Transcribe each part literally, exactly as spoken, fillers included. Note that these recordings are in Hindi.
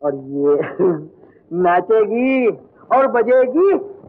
और ये नाचेगी और बजेगी।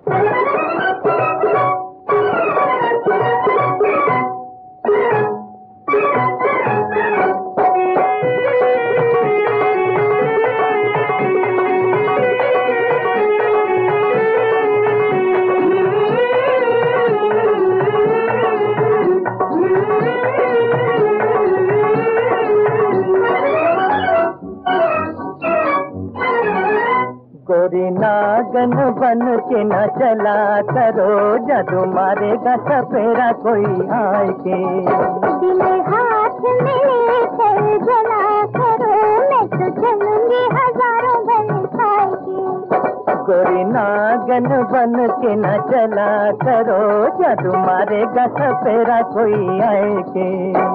गोरी नागन बन के न चला करो, जादू मारेगा सपेरा कोई आए के। दिल हाथ में कर जला करो, मैं तो चलूंगी हजारों बन खाएगी। गोरी नागन बन के न चला करो, जादू मारेगा सपेरा कोई आए के।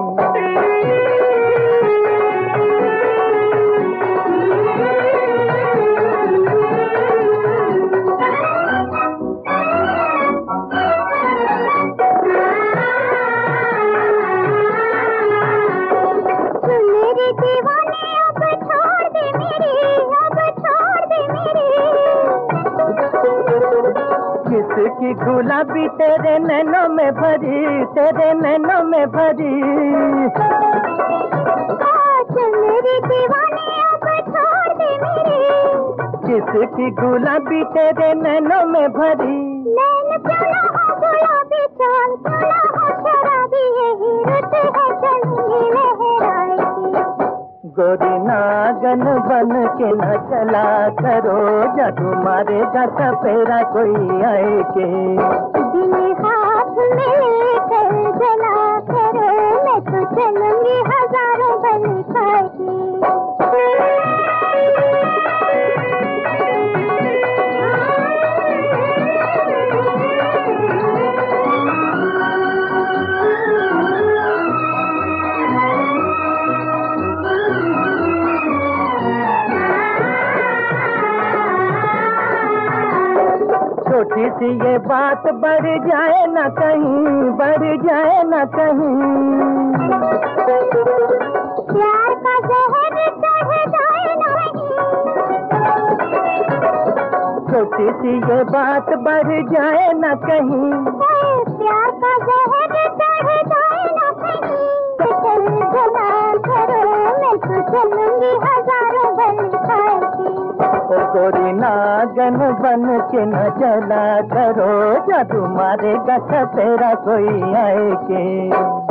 किसकी गुलाबी तेरे नैनों में भरी, तेरे नैनों में भरी। चल मेरे दीवाने अब छोड़ दे मेरे। किसकी गुलाबी तेरे नैनों में भरी। नैन प्याला हो गुलाबी चाल, प्याला हो शराबी, यही रुत है चलूंगी लहराएगी। गोरी नागन बन के न चला करो, जादू मारेगा सपेरा कोई आए के। दिल हाथ में कर जला करो, मैं तो चलूंगी हजारों बन खाएगी। छोटी सी ये बात बढ़ जाए न कहीं, बढ़ जाए न कहीं। प्यार का जहर चढ़ जाए नहीं। छोटी सी ये बात बढ़ जाए न कहीं। प्यार का जहर चढ़ जाए न कहीं। चल जला करो, मैं तो चलूंगी हजारों बन खाएगी। ओ गोरी नागन बन के न चला करो, जादू मारेगा सपेरा कोई आए के।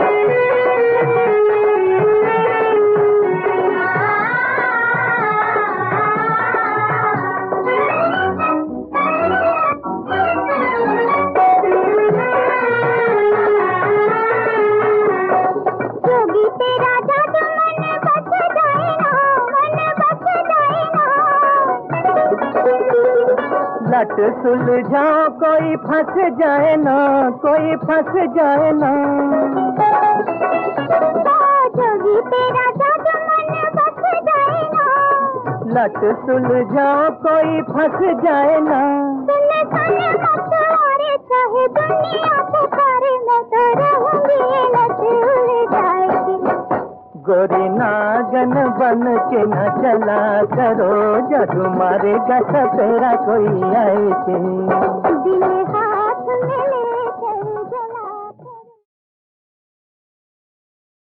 जोगी तेरा जादू मन बच जाए ना, मन बच जाए ना। लट सुलझाओ कोई फंस जाए ना, कोई फंस जाए ना। जोगी तेरा जादू मन बच जाए ना। लट सुलझाओ कोई फंस जाए ना। सुन सुन मत और चाहे दुनिया पुकारे, मैं तो रहूंगी ये लट उड़ जाएगी। गोरी नागन बन के न चला करो, जादू मारेगा सपेरा कोई आए के।